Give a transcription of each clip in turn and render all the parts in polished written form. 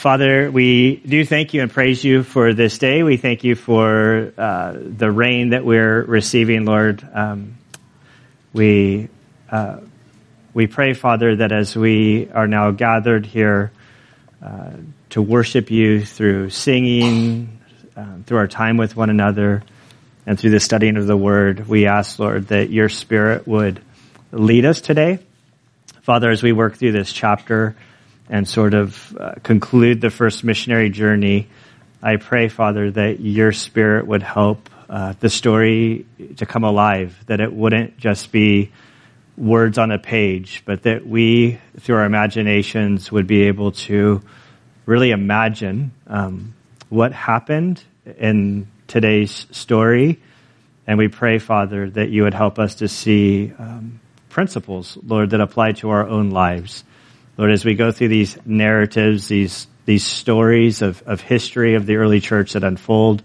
Father, we do thank you and praise you for this day. We thank you for the rain that we're receiving, Lord. We pray, Father, that as we are now gathered here to worship you through singing, through our time with one another, and through the studying of the Word, we ask, Lord, that your Spirit would lead us today. Father, as we work through this chapter and sort of conclude the first missionary journey, I pray, Father, that your Spirit would help the story to come alive, that it wouldn't just be words on a page, but that we, through our imaginations, would be able to really imagine what happened in today's story. And we pray, Father, that you would help us to see principles, Lord, that apply to our own lives. Lord, as we go through these narratives, these stories of history of the early church that unfold,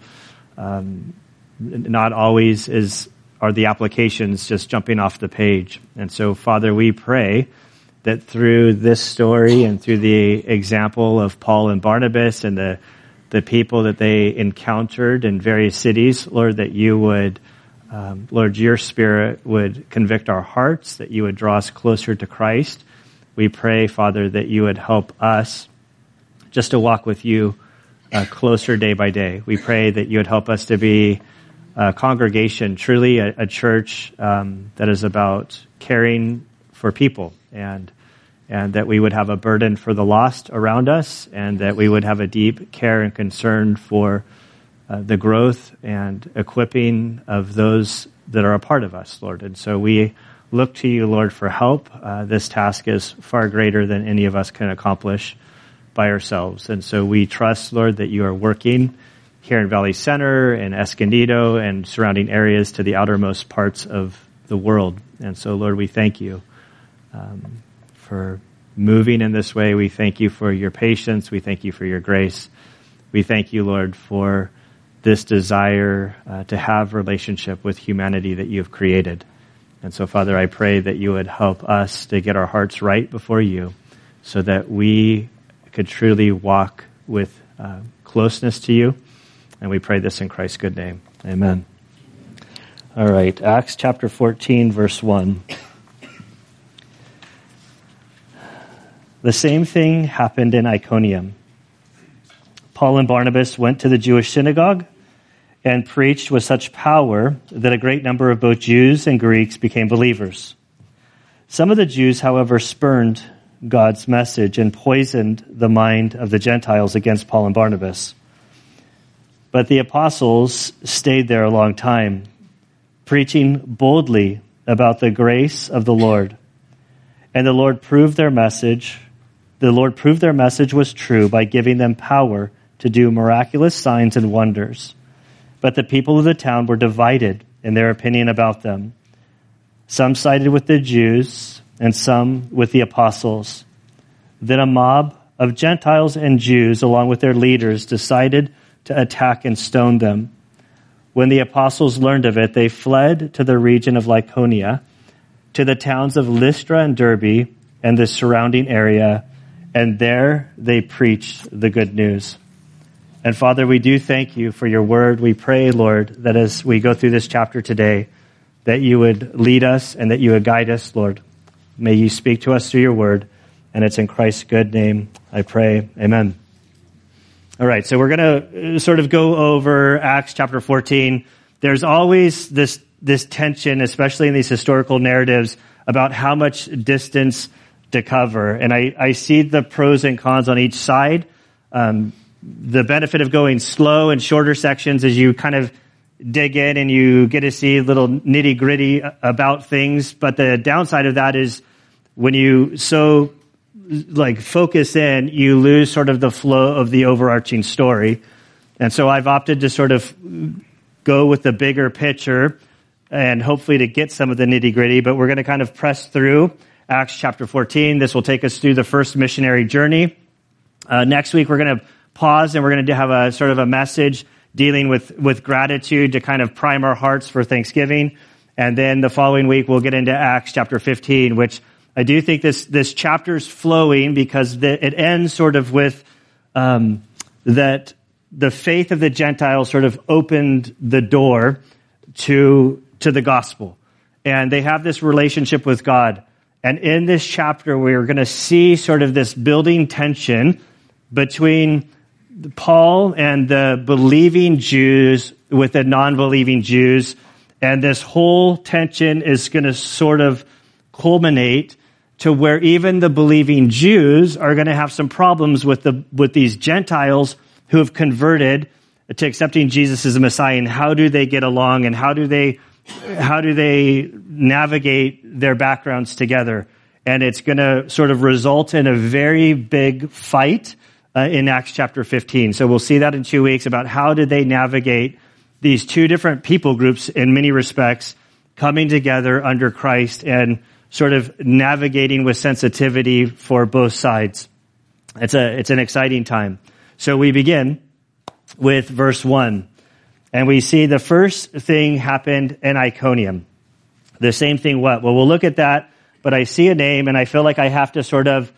not always are the applications just jumping off the page. And so, Father, we pray that through this story and through the example of Paul and Barnabas and the people that they encountered in various cities, Lord, that you would, Lord, your Spirit would convict our hearts, that you would draw us closer to Christ. We pray, Father, that you would help us just to walk with you closer day by day. We pray that you would help us to be a congregation, truly a church that is about caring for people, and that we would have a burden for the lost around us, and that we would have a deep care and concern for the growth and equipping of those that are a part of us, Lord. And so we look to you, Lord, for help. This task is far greater than any of us can accomplish by ourselves. And so we trust, Lord, that you are working here in Valley Center and Escondido and surrounding areas to the outermost parts of the world. And so, Lord, we thank you for moving in this way. We thank you for your patience. We thank you for your grace. We thank you, Lord, for this desire to have relationship with humanity that you have created. And so, Father, I pray that you would help us to get our hearts right before you so that we could truly walk with closeness to you. And we pray this in Christ's good name. Amen. All right, Acts chapter 14, verse 1. The same thing happened in Iconium. Paul and Barnabas went to the Jewish synagogue and preached with such power that a great number of both Jews and Greeks became believers. Some of the Jews, however, spurned God's message and poisoned the mind of the Gentiles against Paul and Barnabas. But the apostles stayed there a long time, preaching boldly about the grace of the Lord. And the Lord proved their message was true by giving them power to do miraculous signs and wonders. But the people of the town were divided in their opinion about them. Some sided with the Jews and some with the apostles. Then a mob of Gentiles and Jews, along with their leaders, decided to attack and stone them. When the apostles learned of it, they fled to the region of Lycaonia, to the towns of Lystra and Derbe and the surrounding area, and there they preached the good news. And Father, we do thank you for your word. We pray, Lord, that as we go through this chapter today, that you would lead us and that you would guide us, Lord. May you speak to us through your word, and it's in Christ's good name I pray. Amen. All right, so we're going to sort of go over Acts chapter 14. There's always this tension, especially in these historical narratives, about how much distance to cover. And I see the pros and cons on each side. The benefit of going slow and shorter sections is you kind of dig in and you get to see little nitty-gritty about things. But the downside of that is when you focus in, you lose sort of the flow of the overarching story. And so I've opted to sort of go with the bigger picture and hopefully to get some of the nitty-gritty. But we're going to kind of press through Acts chapter 14. This will take us through the first missionary journey. Next week, we're going to pause and we're going to have a sort of a message dealing with gratitude to kind of prime our hearts for Thanksgiving. And then the following week, we'll get into Acts chapter 15, which I do think this chapter's flowing because it ends sort of with that the faith of the Gentiles sort of opened the door to the gospel. And they have this relationship with God. And in this chapter, we're going to see sort of this building tension between Paul and the believing Jews with the non-believing Jews. And this whole tension is going to sort of culminate to where even the believing Jews are going to have some problems with these Gentiles who have converted to accepting Jesus as a Messiah. And how do they get along, and how do they navigate their backgrounds together? And it's going to sort of result in a very big fight in Acts chapter 15. So we'll see that in 2 weeks about how did they navigate these two different people groups in many respects coming together under Christ and sort of navigating with sensitivity for both sides. It's an exciting time. So we begin with verse 1. And we see the first thing happened in Iconium. The same thing what? Well, we'll look at that, but I see a name and I feel like I have to sort of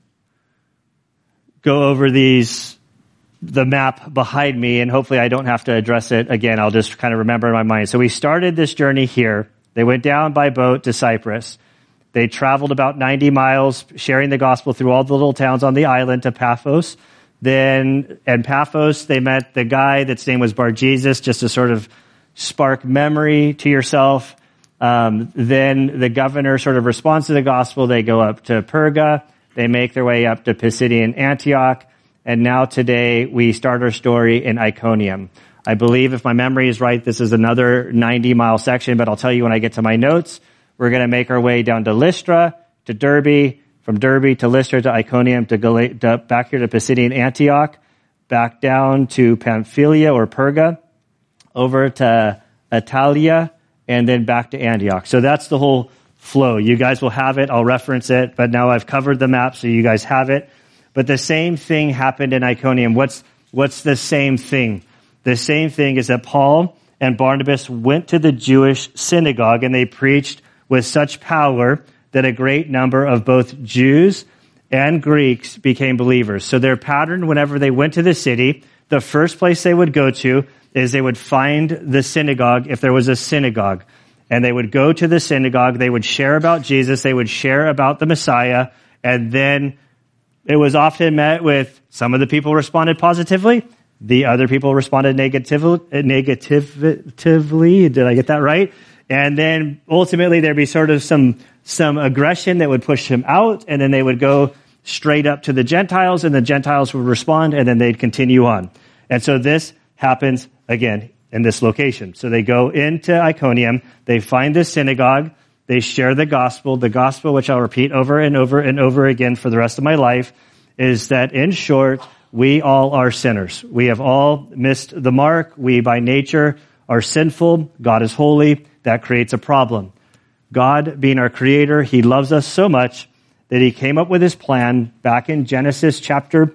go over the map behind me, and hopefully I don't have to address it again. I'll just kind of remember in my mind. So we started this journey here. They went down by boat to Cyprus. They traveled about 90 miles, sharing the gospel through all the little towns on the island to Paphos. Then in Paphos, they met the guy that's name was Bar-Jesus, just to sort of spark memory to yourself. Then the governor sort of responds to the gospel. They go up to Perga. They make their way up to Pisidian Antioch. And now today we start our story in Iconium. I believe, if my memory is right, this is another 90-mile section, but I'll tell you when I get to my notes. We're going to make our way down to Lystra, to Derbe, from Derbe to Lystra to Iconium, to back here to Pisidian Antioch, back down to Pamphylia or Perga, over to Attalia, and then back to Antioch. So that's the whole flow. You guys will have it. I'll reference it, but now I've covered the map so you guys have it. But the same thing happened in Iconium. What's the same thing? The same thing is that Paul and Barnabas went to the Jewish synagogue and they preached with such power that a great number of both Jews and Greeks became believers. So their pattern, whenever they went to the city, the first place they would go to is they would find the synagogue if there was a synagogue. And they would go to the synagogue, they would share about Jesus, they would share about the Messiah, and then it was often met with some of the people responded positively, the other people responded negatively. Did I get that right? And then ultimately there'd be sort of some aggression that would push him out, and then they would go straight up to the Gentiles, and the Gentiles would respond, and then they'd continue on. And so this happens again in this location. So they go into Iconium, they find this synagogue, they share the gospel, which I'll repeat over and over and over again for the rest of my life, is that in short, we all are sinners. We have all missed the mark. We by nature are sinful. God is holy. That creates a problem. God, being our creator, he loves us so much that he came up with his plan back in Genesis chapter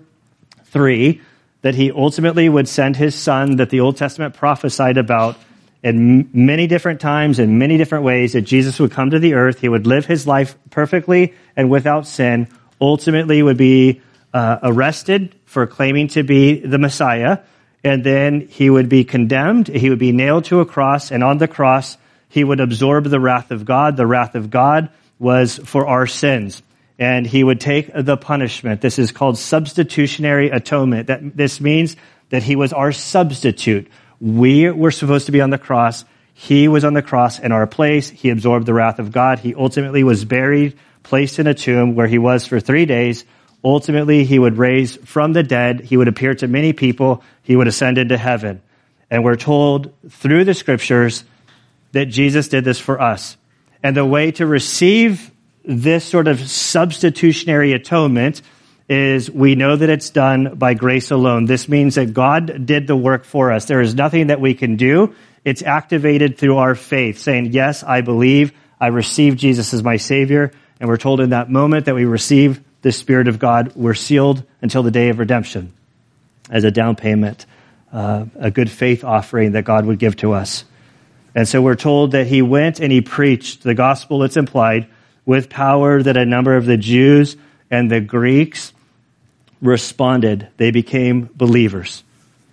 3, that he ultimately would send his son that the Old Testament prophesied about in many different times, in many different ways, that Jesus would come to the earth. He would live his life perfectly and without sin, ultimately would be arrested for claiming to be the Messiah, and then he would be condemned. He would be nailed to a cross, and on the cross, he would absorb the wrath of God. The wrath of God was for our sins, and he would take the punishment. This is called substitutionary atonement. This means that he was our substitute. We were supposed to be on the cross. He was on the cross in our place. He absorbed the wrath of God. He ultimately was buried, placed in a tomb where he was for 3 days. Ultimately, he would raise from the dead. He would appear to many people. He would ascend into heaven. And we're told through the scriptures that Jesus did this for us. And the way to receive this sort of substitutionary atonement is we know that it's done by grace alone. This means that God did the work for us. There is nothing that we can do. It's activated through our faith, saying, yes, I believe, I receive Jesus as my Savior. And we're told in that moment that we receive the Spirit of God. We're sealed until the day of redemption as a down payment, a good faith offering that God would give to us. And so we're told that he went and he preached the gospel, it's implied, with power that a number of the Jews and the Greeks responded. They became believers.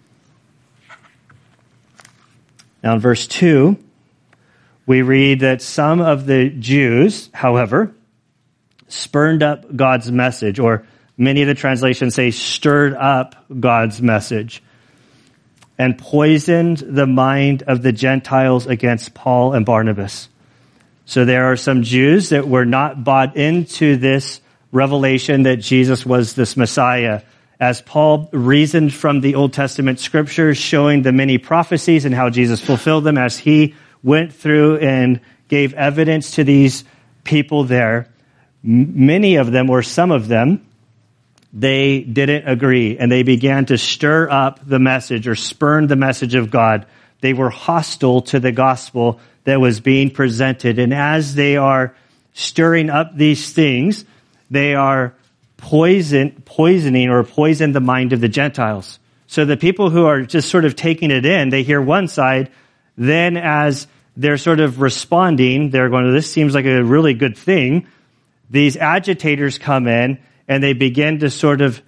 Now in verse 2, we read that some of the Jews, however, spurned up God's message, or many of the translations say stirred up God's message, and poisoned the mind of the Gentiles against Paul and Barnabas. So there are some Jews that were not bought into this revelation that Jesus was this Messiah. As Paul reasoned from the Old Testament scriptures, showing the many prophecies and how Jesus fulfilled them, as he went through and gave evidence to these people there, many of them, or some of them, they didn't agree, and they began to stir up the message or spurn the message of God. They were hostile to the gospel that was being presented. And as they are stirring up these things, they are poisoning the mind of the Gentiles. So the people who are just sort of taking it in, they hear one side, then as they're sort of responding, they're going, this seems like a really good thing. These agitators come in, and they begin to sort of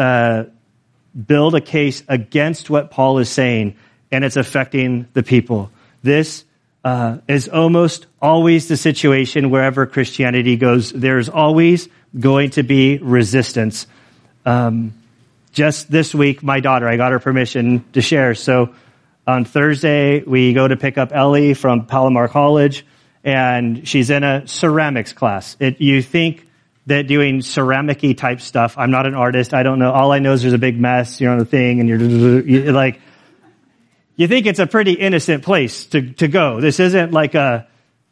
build a case against what Paul is saying, and it's affecting the people. This is almost always the situation wherever Christianity goes. There's always going to be resistance. Just this week, my daughter, I got her permission to share. So on Thursday, we go to pick up Ellie from Palomar College, and she's in a ceramics class. You think that doing ceramic-y type stuff, I'm not an artist, I don't know, all I know is there's a big mess, you're on the thing, and you're like, you think it's a pretty innocent place to go. This isn't like a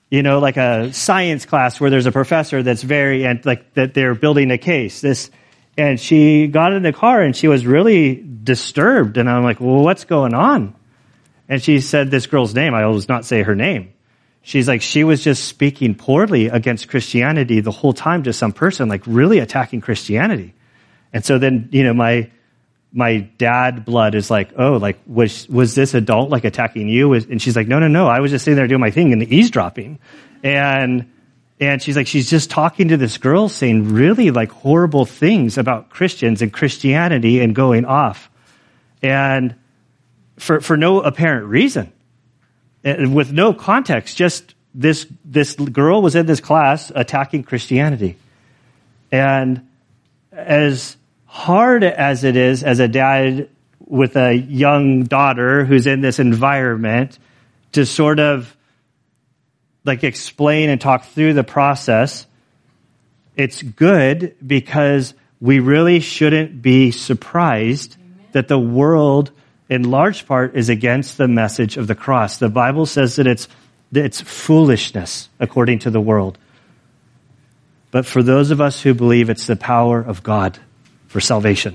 science class where there's a professor that's that they're building a case. And she got in the car and she was really disturbed. And I'm like, well, what's going on? And she said this girl's name. I always not say her name. She's like, she was just speaking poorly against Christianity the whole time to some person, like really attacking Christianity. And so then, my dad blood is like, oh, like, was this adult like attacking you? And she's like, no. I was just sitting there doing my thing and eavesdropping. And she's like, she's just talking to this girl saying really like horrible things about Christians and Christianity and going off. And for no apparent reason. With no context, just this girl was in this class attacking Christianity. And as hard as it is as a dad with a young daughter who's in this environment to sort of like explain and talk through the process, it's good because we really shouldn't be surprised that the world in large part is against the message of the cross. The Bible says that it's foolishness according to the world. But for those of us who believe, it's the power of God for salvation.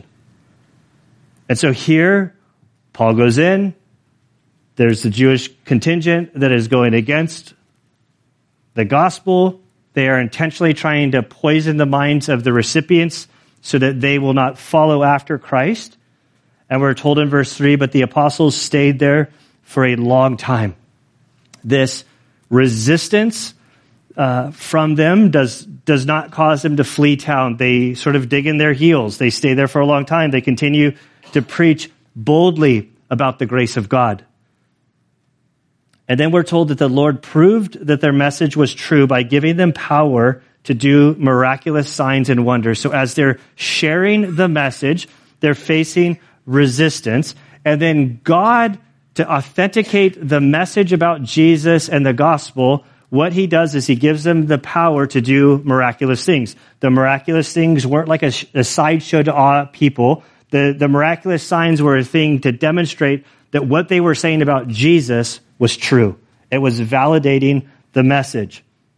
And so here, Paul goes in. There's the Jewish contingent that is going against the gospel. They are intentionally trying to poison the minds of the recipients so that they will not follow after Christ. And we're told in verse 3, but the apostles stayed there for a long time. This resistance from them does not cause them to flee town. They sort of dig in their heels. They stay there for a long time. They continue to preach boldly about the grace of God. And then we're told that the Lord proved that their message was true by giving them power to do miraculous signs and wonders. So as they're sharing the message, they're facing resistance. And then God, to authenticate the message about Jesus and the gospel, what he does is he gives them the power to do miraculous things. The miraculous things weren't like a sideshow to awe people. The miraculous signs were a thing to demonstrate that what they were saying about Jesus was true. It was validating the message.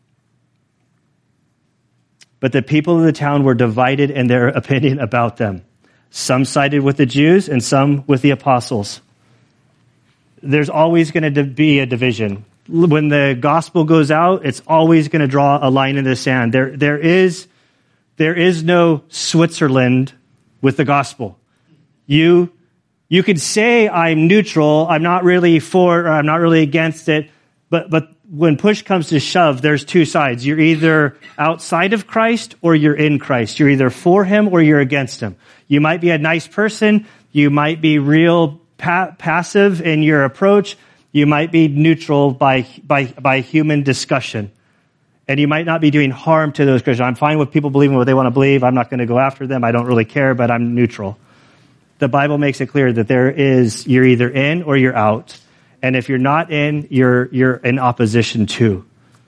But the people of the town were divided in their opinion about them. Some sided with the Jews and some with the apostles. There's always going to be a division. When the gospel goes out, it's always going to draw a line in the sand. There is no Switzerland with the gospel. You could say I'm neutral, I'm not really for or I'm not really against it, but when push comes to shove, there's two sides. You're either outside of Christ or you're in Christ. You're either for him or you're against him. You might be a nice person. You might be real passive in your approach. You might be neutral by human discussion. And you might not be doing harm to those Christians. I'm fine with people believing what they want to believe. I'm not going to go after them. I don't really care, but I'm neutral. The Bible makes it clear that you're either in or you're out. And if you're not in, you're in opposition to.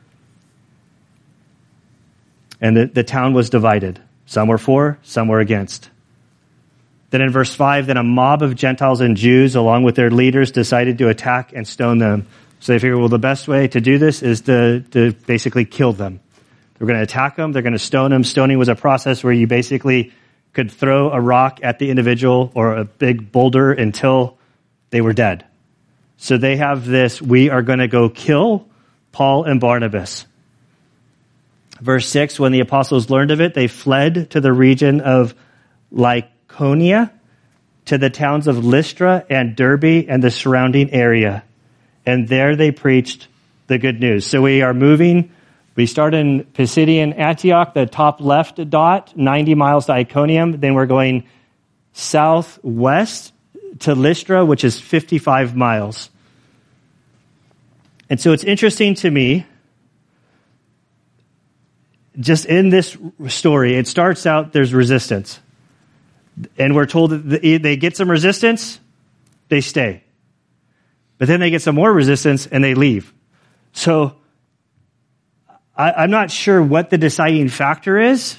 And the town was divided. Some were for, some were against. Then in verse 5, then a mob of Gentiles and Jews, along with their leaders, decided to attack and stone them. So they figured, well, the best way to do this is to basically kill them. They're going to attack them. They're going to stone them. Stoning was a process where you basically could throw a rock at the individual or a big boulder until they were dead. So they have this, we are going to go kill Paul and Barnabas. Verse 6, when the apostles learned of it, they fled to the region of Lycaonia, to the towns of Lystra and Derbe and the surrounding area. And there they preached the good news. So we are moving. We start in Pisidian Antioch, the top left dot, 90 miles to Iconium. Then we're going southwest to Lystra, which is 55 miles. And so it's interesting to me, just in this story, it starts out, there's resistance. And we're told that they get some resistance, they stay. But then they get some more resistance and they leave. So I'm not sure what the deciding factor is.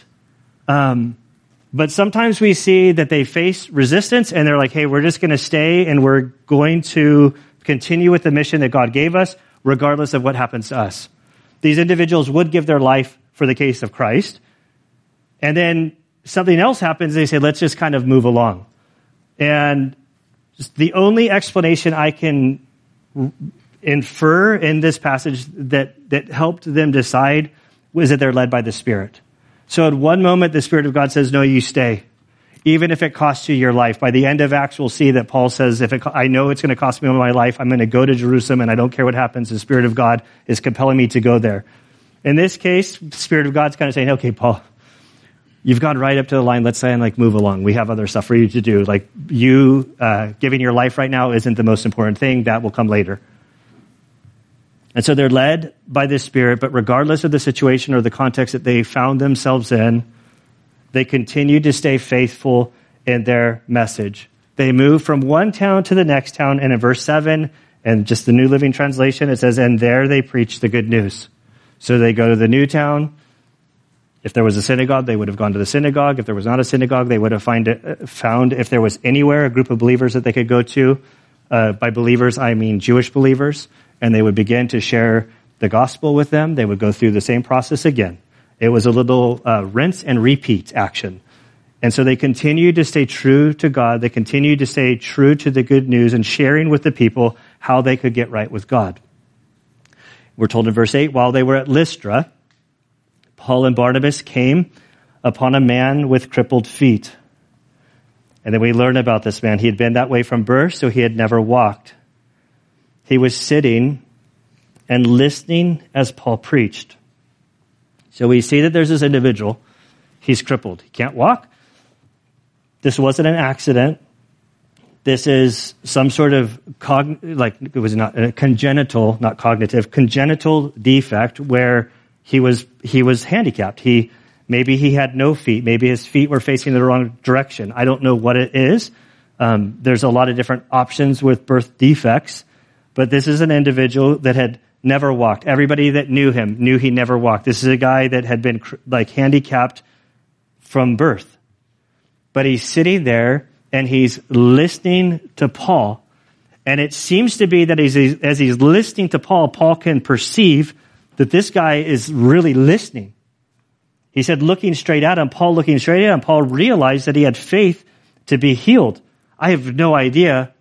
But sometimes we see that they face resistance and they're like, hey, we're just going to stay and we're going to continue with the mission that God gave us, regardless of what happens to us. These individuals would give their life for the case of Christ. And then something else happens. They say, let's just kind of move along. And the only explanation I can infer in this passage that helped them decide was that they're led by the Spirit. So at one moment, the Spirit of God says, no, you stay, even if it costs you your life. By the end of Acts, we'll see that Paul says, I know it's going to cost me my life. I'm going to go to Jerusalem, and I don't care what happens. The Spirit of God is compelling me to go there. In this case, the Spirit of God's kind of saying, okay, Paul, you've gone right up to the line. Let's say, move along. We have other stuff for you to do. Giving your life right now isn't the most important thing. That will come later. And so they're led by the Spirit, but regardless of the situation or the context that they found themselves in, they continue to stay faithful in their message. They move from one town to the next town, and in verse 7, and just the New Living Translation, it says, and there they preach the good news. So they go to the new town. If there was a synagogue, they would have gone to the synagogue. If there was not a synagogue, they would have found if there was anywhere a group of believers that they could go to. By believers, I mean Jewish believers. And they would begin to share the gospel with them. They would go through the same process again. It was a little rinse and repeat action. And so they continued to stay true to God. They continued to stay true to the good news and sharing with the people how they could get right with God. We're told in verse 8, while they were at Lystra, Paul and Barnabas came upon a man with crippled feet. And then we learn about this man. He had been that way from birth, so he had never walked. He was sitting and listening as Paul preached. So we see that there's this individual. He's crippled. He can't walk. This wasn't an accident. This is some sort of it was not a congenital, not cognitive, congenital defect where he was handicapped. Maybe he had no feet. Maybe his feet were facing the wrong direction. I don't know what it is. There's a lot of different options with birth defects. But this is an individual that had never walked. Everybody that knew him knew he never walked. This is a guy that had been handicapped from birth. But he's sitting there and he's listening to Paul. And it seems to be that as he's listening to Paul, Paul can perceive that this guy is really listening. He said, looking straight at him, Paul looking straight at him, Paul realized that he had faith to be healed. I have no idea.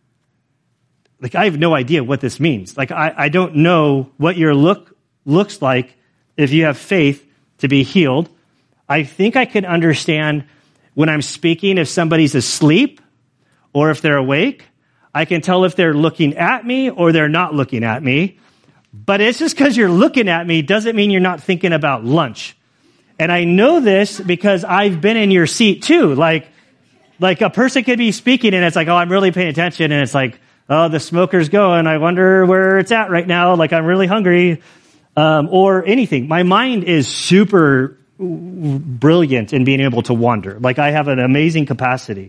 I have no idea what this means. I don't know what your look looks like if you have faith to be healed. I think I can understand when I'm speaking if somebody's asleep or if they're awake. I can tell if they're looking at me or they're not looking at me. But it's just because you're looking at me doesn't mean you're not thinking about lunch. And I know this because I've been in your seat too. Like a person could be speaking and it's like, oh, I'm really paying attention. And it's like, oh, the smoker's going. I wonder where it's at right now. Like, I'm really hungry. Or anything. My mind is super brilliant in being able to wander. Like, I have an amazing capacity.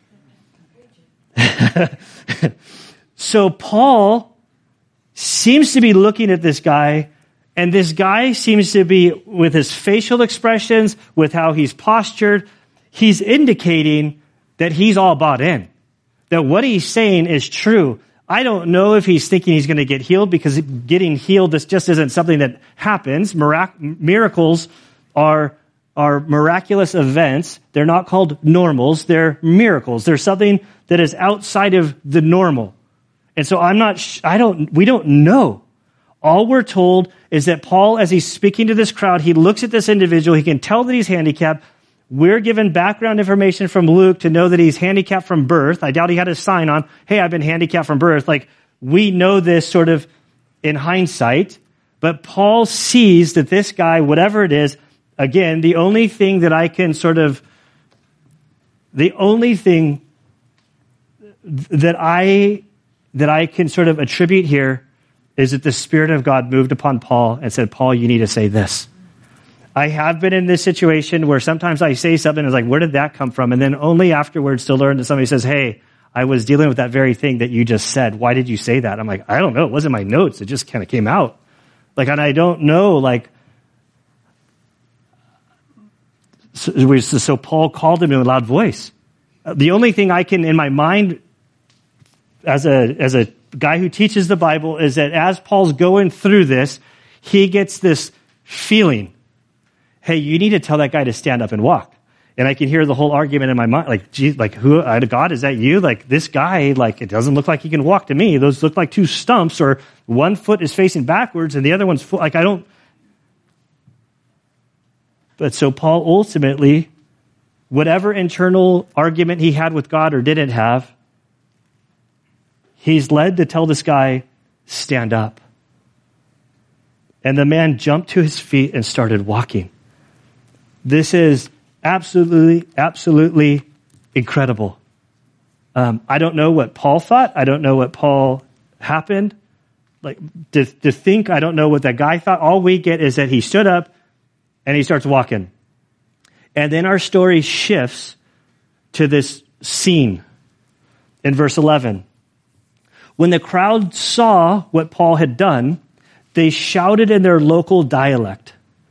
So Paul seems to be looking at this guy, and this guy seems to be, with his facial expressions, with how he's postured, he's indicating that he's all bought in. That what he's saying is true. I don't know if he's thinking he's going to get healed, because getting healed, this just isn't something that happens. Miracles are miraculous events. They're not called normals. They're miracles. They're something that is outside of the normal. And so we don't know. All we're told is that Paul, as he's speaking to this crowd, he looks at this individual. He can tell that he's handicapped. We're given background information from Luke to know that he's handicapped from birth. I doubt he had a sign on, hey, I've been handicapped from birth. Like, we know this sort of in hindsight, but Paul sees that this guy, whatever it is, again, the only thing that I can sort of attribute here is that the Spirit of God moved upon Paul and said, Paul, you need to say this. I have been in this situation where sometimes I say something and it's like, where did that come from? And then only afterwards to learn that somebody says, hey, I was dealing with that very thing that you just said. Why did you say that? I'm like, I don't know. It wasn't my notes. It just kind of came out. Like, and I don't know, like, so Paul called him in a loud voice. The only thing I can, in my mind, as a guy who teaches the Bible, is that as Paul's going through this, he gets this feeling, hey, you need to tell that guy to stand up and walk. And I can hear the whole argument in my mind, like, geez, like, who, God, is that you? Like, this guy, like, it doesn't look like he can walk to me. Those look like two stumps, or one foot is facing backwards and the other one's, like, I don't. But so Paul ultimately, whatever internal argument he had with God or didn't have, he's led to tell this guy, stand up. And the man jumped to his feet and started walking. This is absolutely incredible. I don't know what Paul thought. I don't know what Paul happened. Like, to think, I don't know what that guy thought. All we get is that he stood up and he starts walking. And then our story shifts to this scene in verse 11. When the crowd saw what Paul had done, they shouted in their local dialect,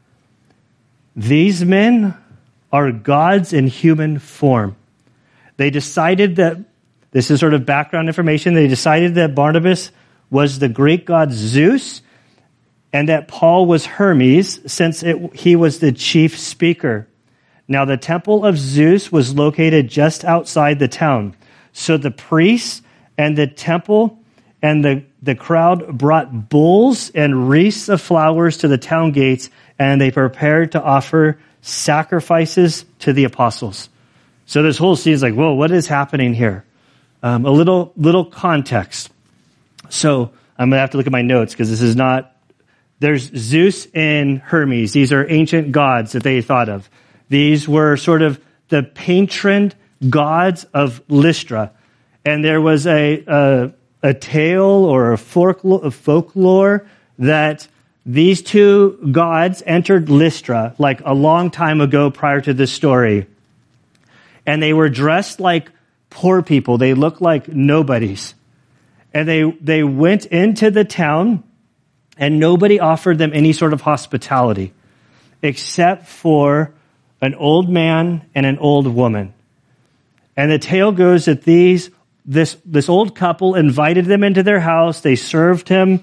"These men are gods in human form." They decided that, this is sort of background information, they decided that Barnabas was the Greek god Zeus and that Paul was Hermes, since he was the chief speaker. Now the temple of Zeus was located just outside the town. So the priests and the temple and the crowd brought bulls and wreaths of flowers to the town gates, and they prepared to offer sacrifices to the apostles. So this whole scene is like, whoa, what is happening here? A little context. So I'm going to have to look at my notes, because this is not, there's Zeus and Hermes. These are ancient gods that they thought of. These were sort of the patron gods of Lystra. And there was a tale or a folklore that these two gods entered Lystra like a long time ago prior to this story. And they were dressed like poor people. They looked like nobodies. And they went into the town, and nobody offered them any sort of hospitality except for an old man and an old woman. And the tale goes that this old couple invited them into their house. They served them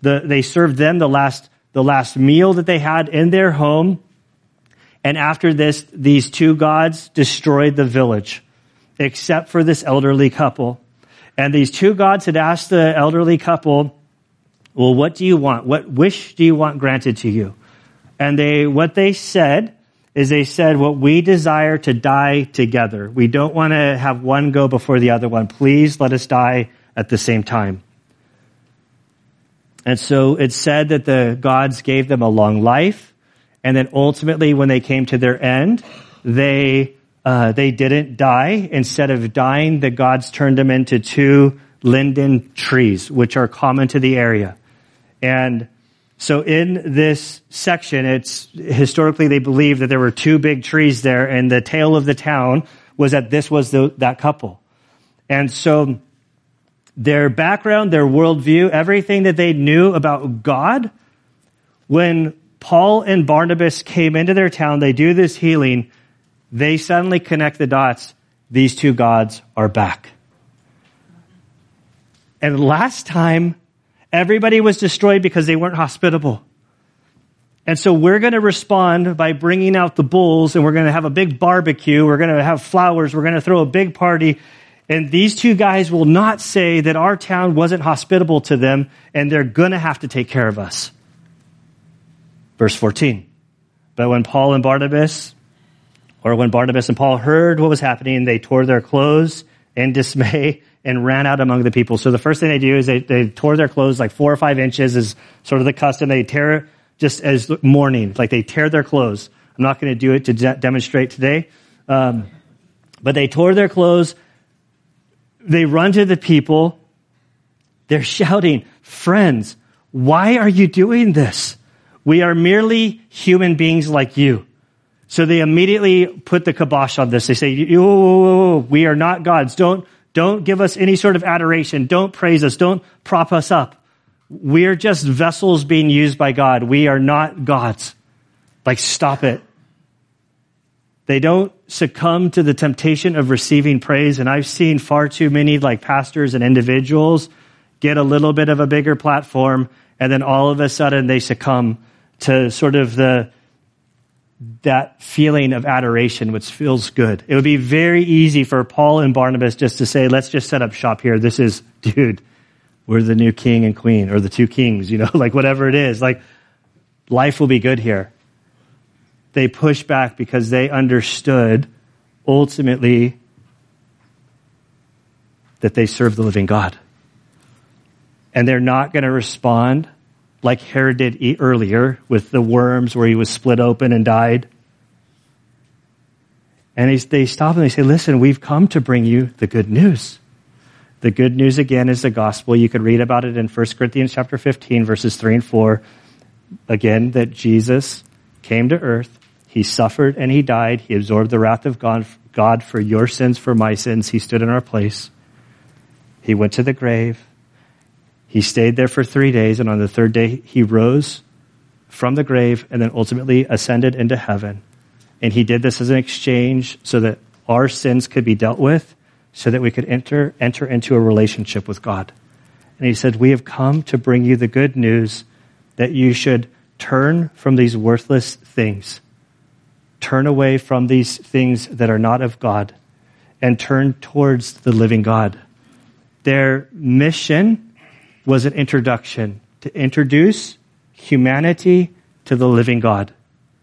the last meal that they had in their home. And after this, these two gods destroyed the village, except for this elderly couple. And these two gods had asked the elderly couple, well, what do you want? What wish do you want granted to you? And what they said is well, we desire to die together. We don't want to have one go before the other one. Please let us die at the same time. And so it's said that the gods gave them a long life, and then ultimately when they came to their end, they didn't die. Instead of dying, the gods turned them into 2 linden trees, which are common to the area. And so in this section, it's historically they believe that there were 2 big trees there, and the tale of the town was that this was that couple. And so their background, their worldview, everything that they knew about God, when Paul and Barnabas came into their town, they do this healing, they suddenly connect the dots. These 2 gods are back. And last time, everybody was destroyed because they weren't hospitable. And so we're going to respond by bringing out the bulls, and we're going to have a big barbecue. We're going to have flowers. We're going to throw a big party. And these 2 guys will not say that our town wasn't hospitable to them, and they're going to have to take care of us. Verse 14. But when Barnabas and Paul heard what was happening, they tore their clothes in dismay and ran out among the people. So the first thing they do is they tore their clothes like 4 or 5 inches is sort of the custom. They tear it just as mourning, like they tear their clothes. I'm not going to do it to demonstrate today. But they tore their clothes. They run to the people. They're shouting, "Friends, why are you doing this? We are merely human beings like you." So they immediately put the kibosh on this. They say, we are not gods. Don't give us any sort of adoration. Don't praise us. Don't prop us up. We're just vessels being used by God. We are not gods. Like, stop it. They don't succumb to the temptation of receiving praise. And I've seen far too many like pastors and individuals get a little bit of a bigger platform, and then all of a sudden they succumb to sort of that feeling of adoration, which feels good. It would be very easy for Paul and Barnabas just to say, let's just set up shop here. This is, dude, we're the new king and queen, or the 2 kings, like whatever it is. Like, life will be good here. They push back because they understood ultimately that they serve the living God. And they're not going to respond like Herod did earlier with the worms where he was split open and died. And they stop and they say, listen, we've come to bring you the good news. The good news, again, is the gospel. You could read about it in 1 Corinthians chapter 15, verses 3 and 4. Again, that Jesus came to earth. He suffered and he died. He absorbed the wrath of God for your sins, for my sins. He stood in our place. He went to the grave. He stayed there for 3 days, and on the 3rd day, he rose from the grave and then ultimately ascended into heaven. And he did this as an exchange so that our sins could be dealt with, so that we could enter into a relationship with God. And he said, we have come to bring you the good news that you should turn from these worthless things. Turn away from these things that are not of God and turn towards the living God. Their mission was an introduction to introduce humanity to the living God.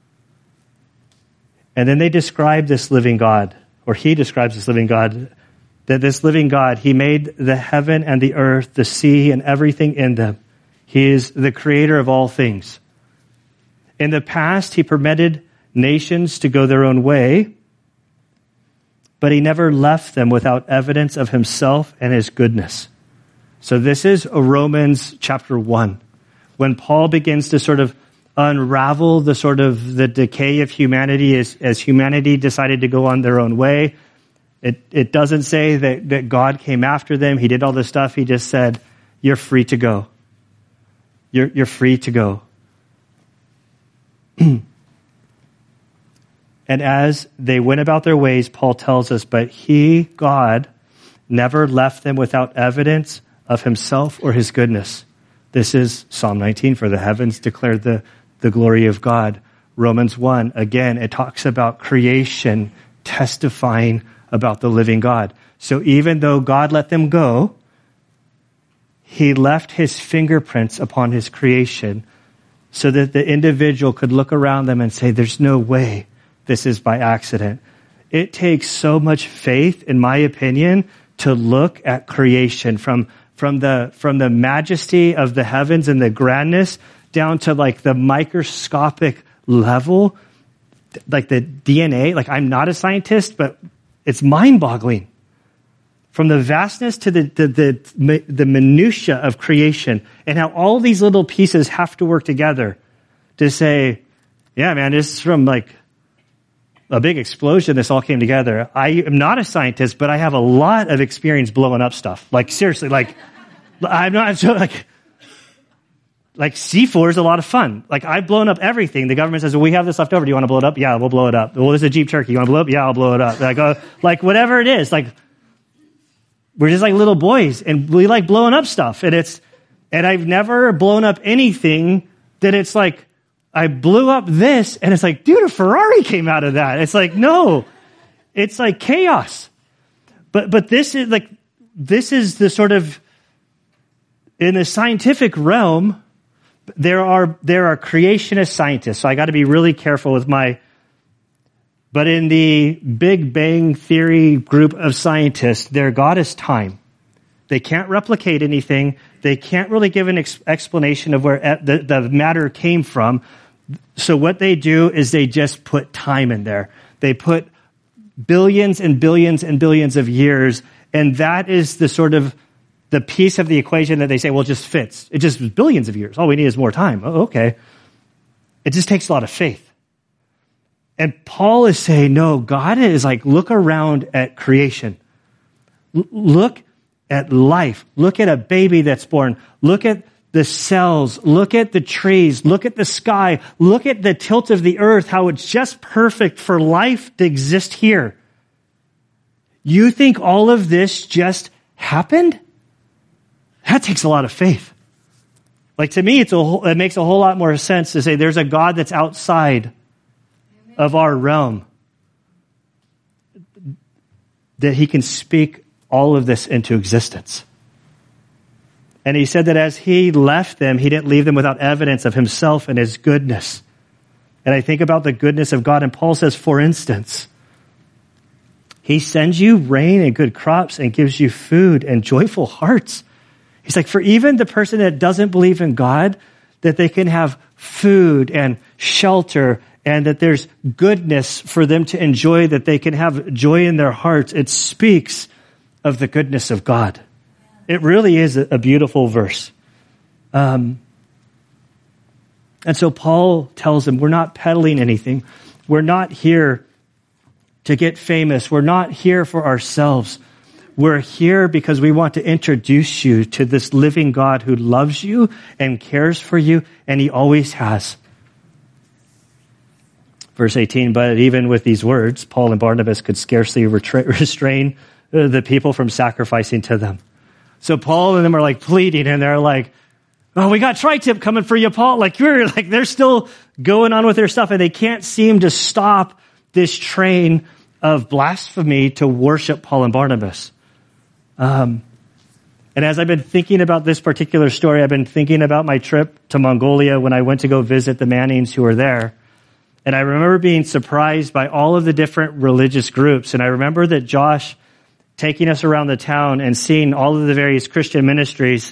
And then they describe this living God, or he describes this living God, that this living God, he made the heaven and the earth, the sea, and everything in them. He is the creator of all things. In the past, he permitted nations to go their own way, but he never left them without evidence of himself and his goodness. So this is Romans chapter 1, when Paul begins to sort of unravel the decay of humanity as humanity decided to go on their own way. It doesn't say that God came after them. He did all this stuff. He just said, you're free to go. You're free to go. And as they went about their ways, Paul tells us, but he, God, never left them without evidence of himself or his goodness. This is Psalm 19, for the heavens declare the glory of God. Romans 1, again, it talks about creation testifying about the living God. So even though God let them go, he left his fingerprints upon his creation so that the individual could look around them and say, there's no way this is by accident. It takes so much faith, in my opinion, to look at creation from from the majesty of the heavens and the grandness down to like the microscopic level, like the DNA. Like, I'm not a scientist, but it's mind-boggling. From the vastness to the minutia of creation, and how all these little pieces have to work together to say, yeah, man, this is from like a big explosion. This all came together. I am not a scientist, but I have a lot of experience blowing up stuff. Like, seriously, like, I'm not so like C4 is a lot of fun. Like, I've blown up everything. The government says, well, we have this left over. Do you want to blow it up? Yeah, we'll blow it up. Well, there's a Jeep Cherokee. You want to blow it up? Yeah, I'll blow it up. Like whatever it is, like, we're just like little boys, and we like blowing up stuff. And I've never blown up anything that it's like, I blew up this, and it's like, dude, a Ferrari came out of that. It's like, no, it's like chaos. But this is the sort of, in the scientific realm, there are creationist scientists. So I got to be really careful with but in the Big Bang Theory group of scientists, their God is time. They can't replicate anything. They can't really give an explanation of where the matter came from. So what they do is they just put time in there. They put billions and billions and billions of years, and that is the sort of the piece of the equation that they say, well, it just fits. It just was billions of years. All we need is more time. Oh, okay. It just takes a lot of faith. And Paul is saying, no, God is like, look around at creation. Look at life. Look at a baby that's born. Look at the cells. Look at the trees. Look at the sky. Look at the tilt of the earth, how it's just perfect for life to exist here. You think all of this just happened? That takes a lot of faith. Like, to me, it makes a whole lot more sense to say there's a God that's outside of our realm, that he can speak all of this into existence. And he said that as he left them, he didn't leave them without evidence of himself and his goodness. And I think about the goodness of God, and Paul says, for instance, he sends you rain and good crops and gives you food and joyful hearts. He's like, for even the person that doesn't believe in God, that they can have food and shelter, and that there's goodness for them to enjoy, that they can have joy in their hearts. It speaks of the goodness of God. It really is a beautiful verse. And so Paul tells them, we're not peddling anything. We're not here to get famous. We're not here for ourselves. We're here because we want to introduce you to this living God who loves you and cares for you, and he always has. Verse 18, but even with these words, Paul and Barnabas could scarcely restrain the people from sacrificing to them. So Paul and them are like pleading, and they're like, oh, we got tri-tip coming for you, Paul. Like, they're still going on with their stuff, and they can't seem to stop this train of blasphemy to worship Paul and Barnabas. And as I've been thinking about this particular story, I've been thinking about my trip to Mongolia when I went to go visit the Mannings who were there. And I remember being surprised by all of the different religious groups. And I remember that Josh taking us around the town and seeing all of the various Christian ministries.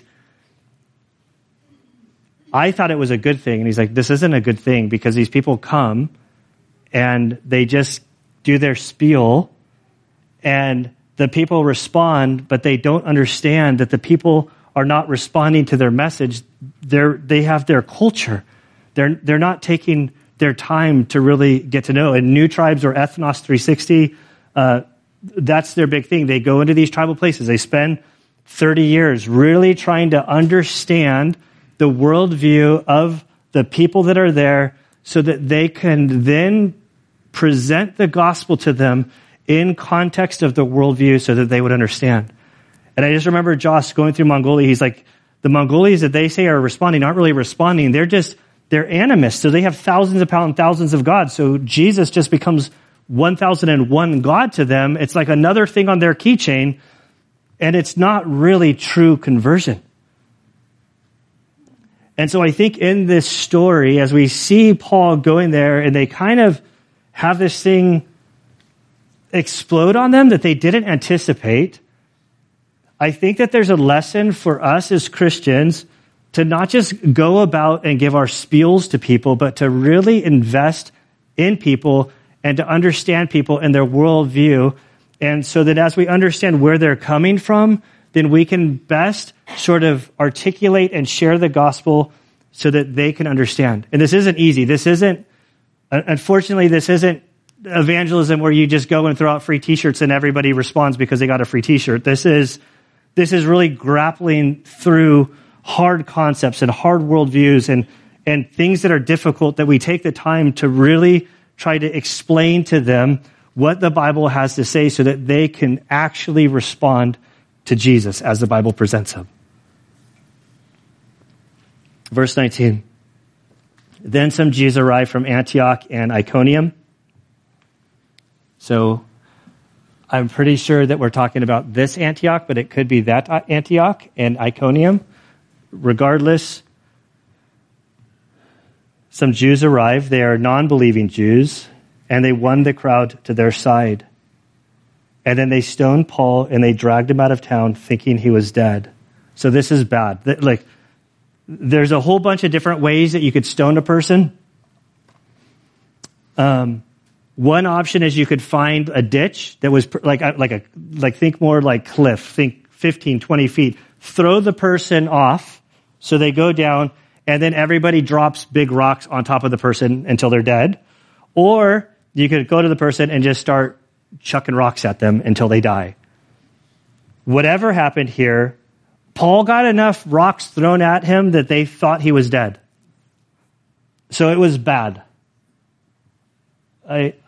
I thought it was a good thing. And he's like, this isn't a good thing, because these people come and they just do their spiel, and the people respond, but they don't understand that the people are not responding to their message. They have their culture. They're not taking their time to really get to know. And New Tribes or Ethnos 360, that's their big thing. They go into these tribal places. They spend 30 years really trying to understand the worldview of the people that are there, so that they can then present the gospel to them in context of the worldview, so that they would understand. And I just remember Josh going through Mongolia. He's like, the Mongolians that they say are responding aren't really responding. They're animists. So they have thousands upon thousands of gods. So Jesus just becomes 1001 God to them. It's like another thing on their keychain, and it's not really true conversion. And so I think in this story, as we see Paul going there, and they kind of have this thing explode on them that they didn't anticipate, I think that there's a lesson for us as Christians to not just go about and give our spiels to people, but to really invest in people and to understand people and their worldview. And so that as we understand where they're coming from, then we can best sort of articulate and share the gospel so that they can understand. And this isn't easy. Unfortunately, this isn't evangelism where you just go and throw out free t-shirts and everybody responds because they got a free t-shirt. This is really grappling through hard concepts and hard worldviews and things that are difficult, that we take the time to really try to explain to them what the Bible has to say so that they can actually respond to Jesus as the Bible presents him. Verse 19. Then some Jews arrived from Antioch and Iconium. So I'm pretty sure that we're talking about this Antioch, but it could be that Antioch and Iconium. Regardless, some Jews arrived. They are non-believing Jews, and they won the crowd to their side. And then they stoned Paul, and they dragged him out of town thinking he was dead. So this is bad. There's a whole bunch of different ways that you could stone a person. One option is you could find a ditch that was think more like cliff, think 15, 20 feet. Throw the person off so they go down, and then everybody drops big rocks on top of the person until they're dead. Or you could go to the person and just start chucking rocks at them until they die. Whatever happened here, Paul got enough rocks thrown at him that they thought he was dead. So it was bad. I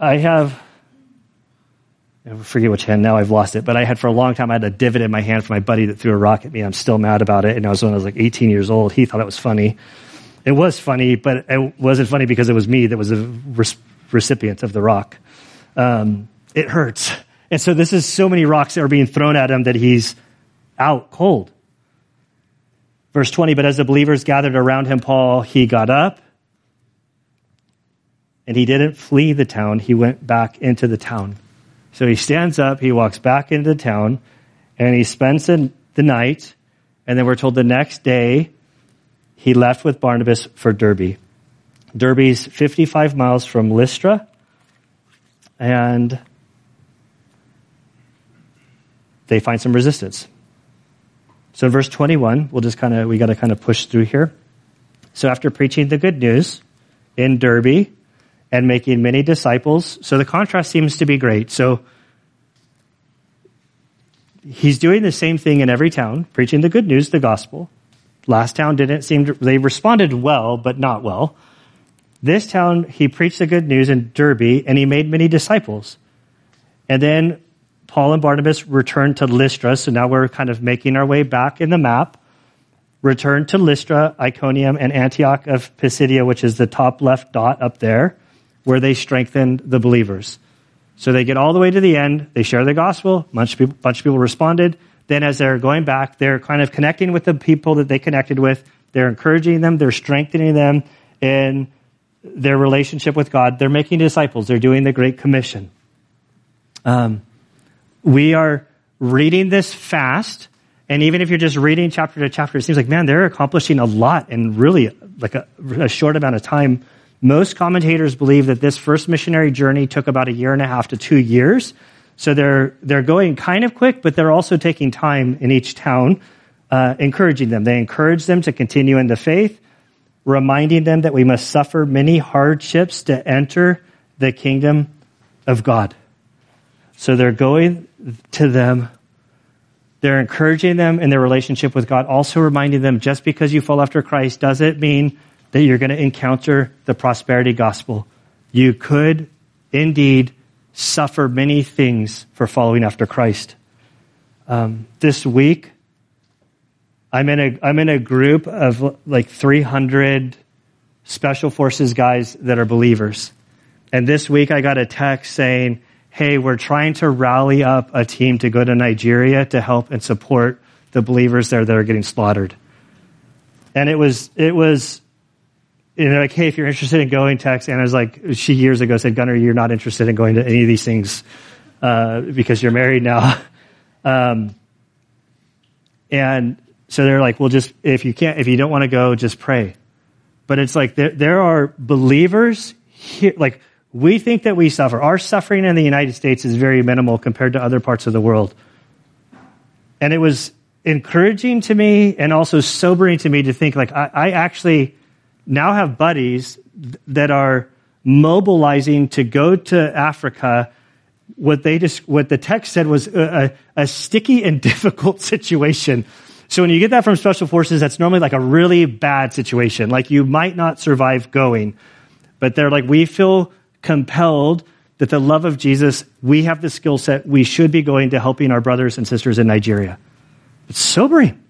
forget which hand, now I've lost it, but I had for a long time, I had a divot in my hand for my buddy that threw a rock at me. I'm still mad about it. And I was when I was like 18 years old. He thought it was funny. It was funny, but it wasn't funny because it was me that was the recipient of the rock. It hurts. And so this is so many rocks that are being thrown at him that he's out cold. Verse 20, but as the believers gathered around him, Paul, he got up, and he didn't flee the town. He went back into the town. So he stands up, he walks back into the town, and he spends the night, and then we're told the next day he left with Barnabas for Derbe. Derbe's 55 miles from Lystra, and they find some resistance. So in verse 21, we got to kind of push through here. So after preaching the good news in Derbe and making many disciples, so the contrast seems to be great. So he's doing the same thing in every town, preaching the good news, the gospel. Last town they responded well, but not well. This town, he preached the good news in Derbe, and he made many disciples. And then Paul and Barnabas returned to Lystra, so now we're kind of making our way back in the map. Returned to Lystra, Iconium, and Antioch of Pisidia, which is the top left dot up there, where they strengthened the believers. So they get all the way to the end, they share the gospel, bunch of people responded. Then as they're going back, they're kind of connecting with the people that they connected with. They're encouraging them, they're strengthening them in their relationship with God. They're making disciples, they're doing the Great Commission. We are reading this fast, and even if you're just reading chapter to chapter, it seems like, man, they're accomplishing a lot in really like a short amount of time. Most commentators believe that this first missionary journey took about 1.5 to 2 years. So they're going kind of quick, but they're also taking time in each town, encouraging them. They encourage them to continue in the faith, reminding them that we must suffer many hardships to enter the kingdom of God. So they're going to them, they're encouraging them in their relationship with God, also reminding them just because you fall after Christ doesn't mean that you're going to encounter the prosperity gospel. You could indeed suffer many things for following after Christ. This week, I'm in a group of like 300 special forces guys that are believers. And this week I got a text saying, hey, we're trying to rally up a team to go to Nigeria to help and support the believers there that are getting slaughtered. And it was, like, hey, if you're interested in going, text. And I was like, she years ago said, Gunnar, you're not interested in going to any of these things because you're married now. And so they're like, well, just, if you don't want to go, just pray. But it's like, there are believers here, like, we think that we suffer. Our suffering in the United States is very minimal compared to other parts of the world. And it was encouraging to me and also sobering to me to think, like, I actually now have buddies that are mobilizing to go to Africa. What the text said was a sticky and difficult situation. So when you get that from special forces, that's normally like a really bad situation. Like, you might not survive going. But they're like, we feel compelled that the love of Jesus, we have the skill set, we should be going to helping our brothers and sisters in Nigeria. It's sobering.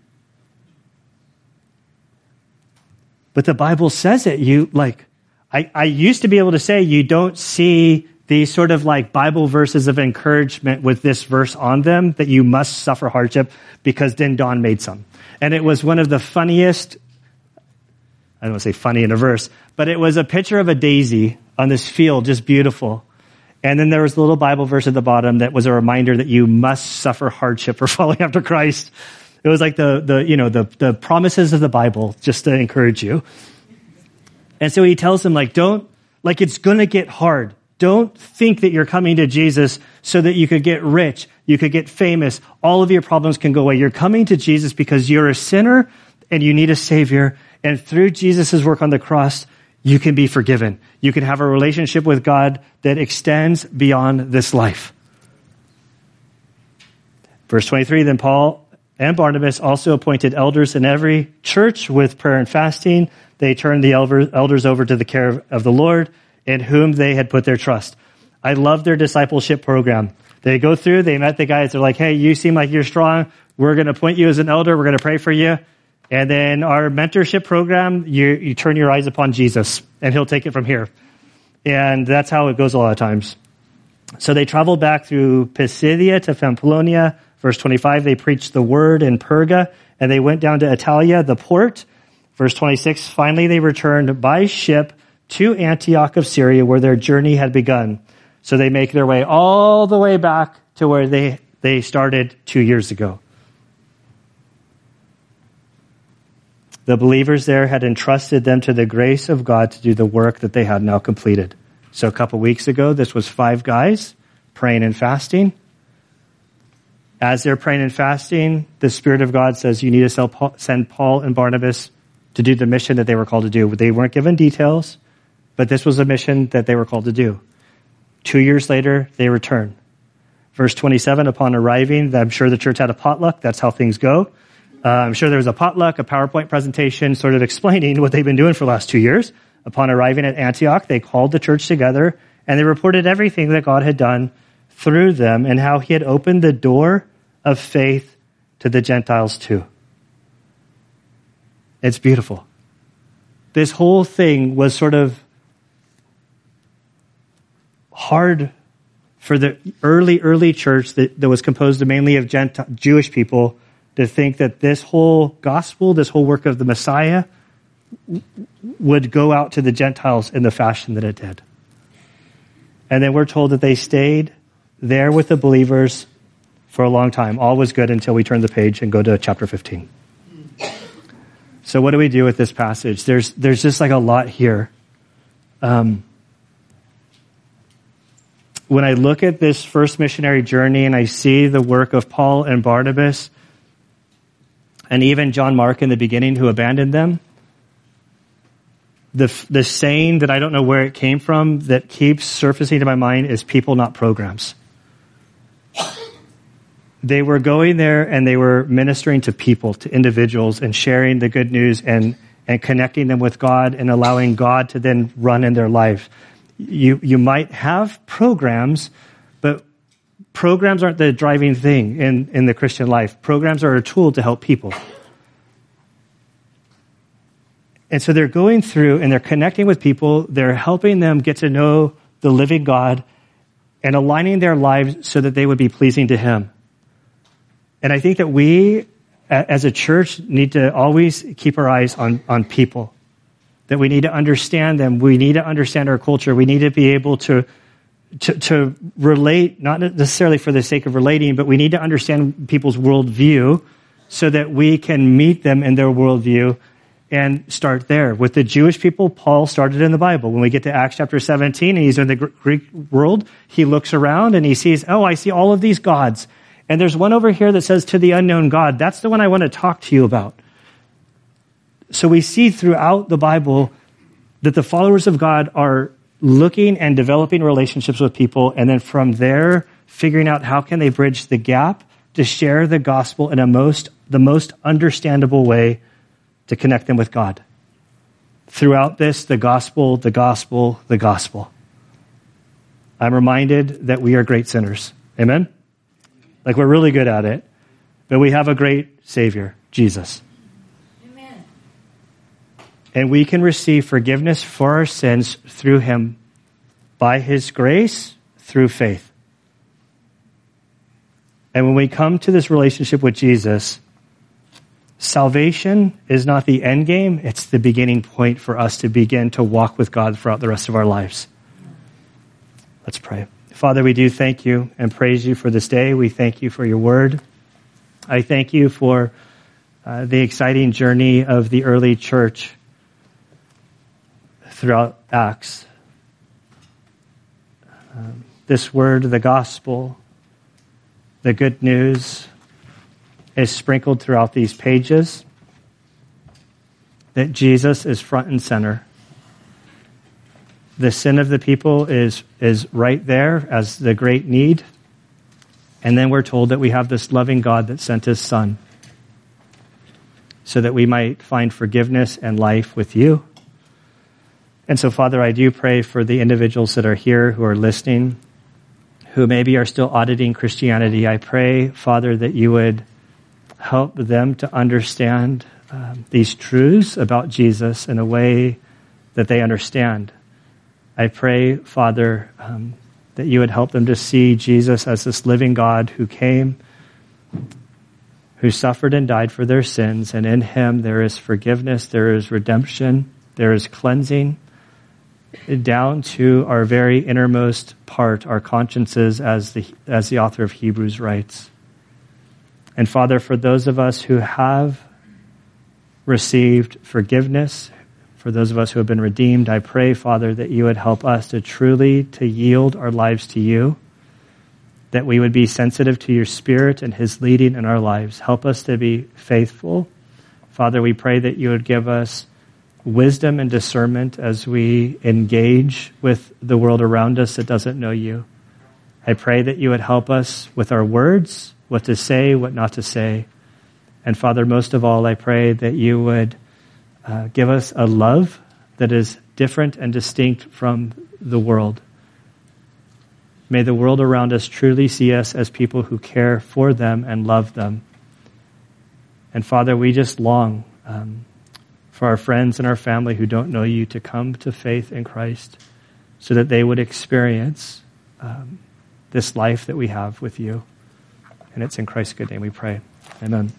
But the Bible says it. I used to be able to say you don't see these sort of like Bible verses of encouragement with this verse on them, that you must suffer hardship, because then Don made some. And it was one of the funniest, I don't want to say funny in a verse, but it was a picture of a daisy on this field, just beautiful. And then there was a little Bible verse at the bottom that was a reminder that you must suffer hardship for following after Christ. It was like the promises of the Bible, just to encourage you. And so he tells them, like, it's going to get hard. Don't think that you're coming to Jesus so that you could get rich, you could get famous, all of your problems can go away. You're coming to Jesus because you're a sinner and you need a Savior. And through Jesus' work on the cross, you can be forgiven. You can have a relationship with God that extends beyond this life. Verse 23, then Paul and Barnabas also appointed elders in every church with prayer and fasting. They turned the elders over to the care of the Lord, in whom they had put their trust. I love their discipleship program. They go through, they met the guys, they're like, hey, you seem like you're strong. We're going to appoint you as an elder. We're going to pray for you. And then our mentorship program, you turn your eyes upon Jesus, and he'll take it from here. And that's how it goes a lot of times. So they traveled back through Pisidia to Pamphylia. Verse 25, they preached the word in Perga, and they went down to Attalia, the port. Verse 26, finally they returned by ship to Antioch of Syria, where their journey had begun. So they make their way all the way back to where they started 2 years ago. The believers there had entrusted them to the grace of God to do the work that they had now completed. So a couple weeks ago, this was 5 guys praying and fasting. As they're praying and fasting, the Spirit of God says, you need to send Paul and Barnabas to do the mission that they were called to do. They weren't given details, but this was a mission that they were called to do. 2 years later, they return. Verse 27, upon arriving, I'm sure the church had a potluck. That's how things go. I'm sure there was a potluck, a PowerPoint presentation sort of explaining what they've been doing for the last 2 years. Upon arriving at Antioch, they called the church together, and they reported everything that God had done through them and how he had opened the door of faith to the Gentiles too. It's beautiful. This whole thing was sort of hard for the early church that was composed mainly of Jewish people to think that this whole gospel, this whole work of the Messiah would go out to the Gentiles in the fashion that it did. And then we're told that they stayed there with the believers for a long time. All was good until we turn the page and go to chapter 15. So what do we do with this passage? There's just like a lot here. When I look at this first missionary journey and I see the work of Paul and Barnabas and even John Mark in the beginning who abandoned them, the saying that I don't know where it came from that keeps surfacing to my mind is people, not programs. They were going there and they were ministering to people, to individuals, and sharing the good news and connecting them with God and allowing God to then run in their life. You might have programs, but programs aren't the driving thing in the Christian life. Programs are a tool to help people. And so they're going through and they're connecting with people. They're helping them get to know the living God and aligning their lives so that they would be pleasing to him. And I think that we, as a church, need to always keep our eyes on people. That we need to understand them. We need to understand our culture. We need to be able to relate, not necessarily for the sake of relating, but we need to understand people's worldview so that we can meet them in their worldview and start there. With the Jewish people, Paul started in the Bible. When we get to Acts chapter 17 and he's in the Greek world, he looks around and he sees, oh, I see all of these gods. And there's one over here that says to the unknown God. That's the one I want to talk to you about. So we see throughout the Bible that the followers of God are looking and developing relationships with people, and then from there, figuring out how can they bridge the gap to share the gospel in the most understandable way to connect them with God. Throughout this, the gospel, the gospel, the gospel. I'm reminded that we are great sinners. Amen? Like we're really good at it, but we have a great Savior, Jesus. Amen. And we can receive forgiveness for our sins through him by his grace through faith. And when we come to this relationship with Jesus, salvation is not the end game, it's the beginning point for us to begin to walk with God throughout the rest of our lives. Let's pray. Father, we do thank you and praise you for this day. We thank you for your word. I thank you for the exciting journey of the early church throughout Acts. This word, the gospel, the good news, is sprinkled throughout these pages, that Jesus is front and center. The sin of the people is right there as the great need. And then we're told that we have this loving God that sent his Son so that we might find forgiveness and life with you. And so, Father, I do pray for the individuals that are here who are listening, who maybe are still auditing Christianity. I pray, Father, that you would help them to understand these truths about Jesus in a way that they understand. I pray, Father, that you would help them to see Jesus as this living God who came, who suffered and died for their sins, and in him there is forgiveness, there is redemption, there is cleansing, down to our very innermost part, our consciences, as the author of Hebrews writes. And Father, for those of us who have received forgiveness, for those of us who have been redeemed, I pray, Father, that you would help us to truly to yield our lives to you, that we would be sensitive to your Spirit and his leading in our lives. Help us to be faithful. Father, we pray that you would give us wisdom and discernment as we engage with the world around us that doesn't know you. I pray that you would help us with our words, what to say, what not to say. And Father, most of all, I pray that you would give us a love that is different and distinct from the world. May the world around us truly see us as people who care for them and love them. And Father, we just long for our friends and our family who don't know you to come to faith in Christ so that they would experience this life that we have with you. And it's in Christ's good name we pray. Amen.